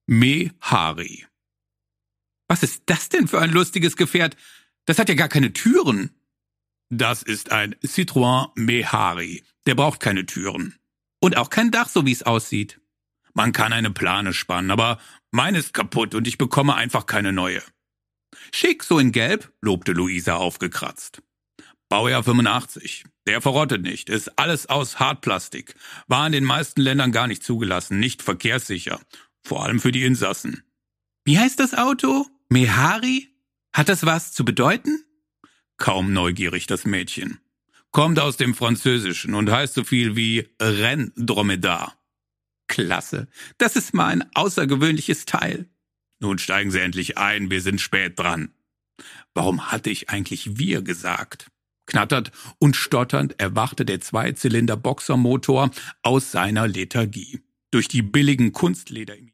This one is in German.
Mehari. Was ist das denn für ein lustiges Gefährt? Das hat ja gar keine Türen. Das ist ein Citroën Mehari. Der braucht keine Türen. Und auch kein Dach, so wie es aussieht. Man kann eine Plane spannen, aber meine ist kaputt und ich bekomme einfach keine neue. Schick, so in Gelb, lobte Luisa aufgekratzt. Baujahr 85. Der verrottet nicht, ist alles aus Hartplastik. War in den meisten Ländern gar nicht zugelassen, nicht verkehrssicher. Vor allem für die Insassen. Wie heißt das Auto? Mehari? Hat das was zu bedeuten? Kaum neugierig das Mädchen. Kommt aus dem Französischen und heißt so viel wie Renndromedar. Klasse, das ist mal ein außergewöhnliches Teil. Nun steigen Sie endlich ein, wir sind spät dran. Warum hatte ich eigentlich wir gesagt? Knatternd und stotternd erwachte der Zweizylinder-Boxermotor aus seiner Lethargie. Durch die billigen Kunstleder